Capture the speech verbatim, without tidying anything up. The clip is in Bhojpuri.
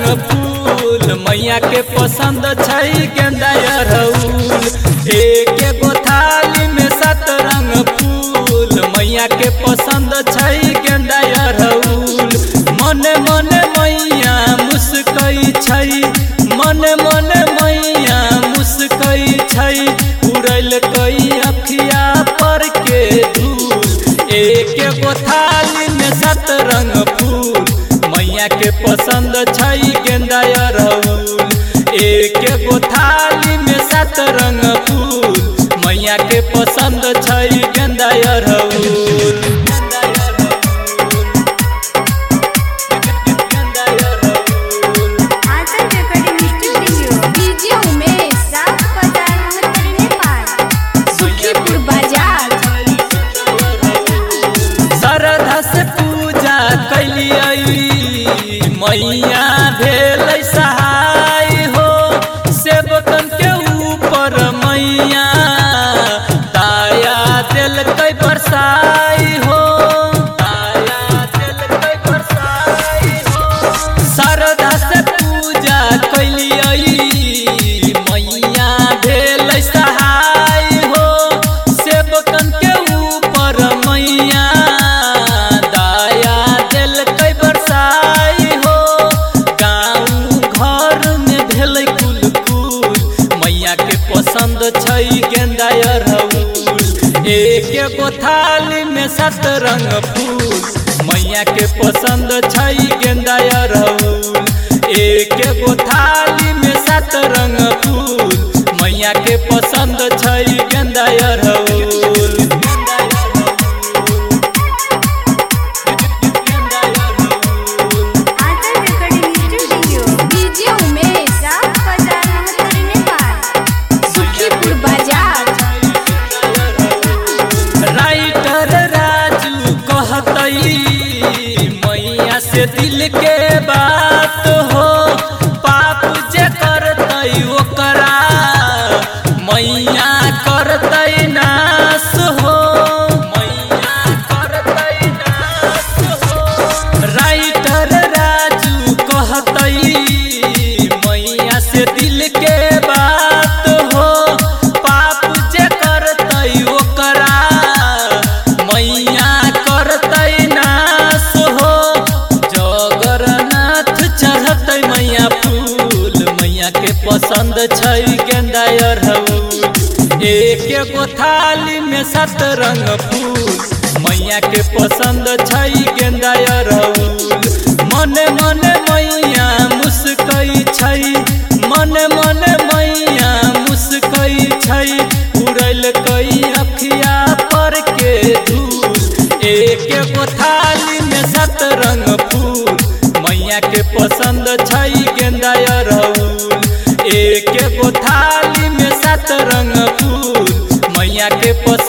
फूल मैया के पसंद छै गेंदा अड़हुल। एक एगो थाली में सात रंग फूल मैया के पसंद छै गेंदा अड़हुल। मने मने मैया मुस्कै छै, मने मने मैया मुस्कै छै, उड़ल कई अखिया पर के धूल। एक एगो थाली में सात रंग फूल मैया के पसंद छै गेंदा अड़हुल। एक एगो थाली में सात रंग फूल मैया के पसंद छै गेंदा अड़हुल। मैया भेल सहाय हो सेवकन के ऊपर मैया दाया दिल कई बरसाई हो, दाया दिल कई बरसाई हो। श्रद्धा से पूजा कैलियै मैया भेल सहाय हो सेवकन के ऊपर मैया दाया दिल कई बरसाई। पसंद छै गेंदा अड़हुल। एक एगो थाली में सात रंग फूल मैया के पसंद छै गेंदा अड़हुल। एक एगो थाली में सात रंग फूल मैया के पसंद छै गेंदा अड़हुल। मैया से दिल के बात हो पाप जे करतै ओकरा मैया करतै नाश हो, मैया करतै नाश हो। राइटर राजू कहतै मैया से दिल के बात हो पाप जे करतै ओकरा मैया करतै नाश हो। जगन्नाथ चढ़तै मैया फूल मैया के पसंद छै गेंदा अड़हुल। एक एगो थाली में सात रंग फूल मैया के पसंद छै गेंदा अड़हुल। मने मने मैया मुस्कै छै, मने मने मैया मुस्कै छै, उड़ल कई अखिया पर के धूल। एक एगो थाली में सात रंग फूल मैया के पसंद छै गेंदा अड़हुल। एक एगो थाली में सात रंग फूल मैया के पसंद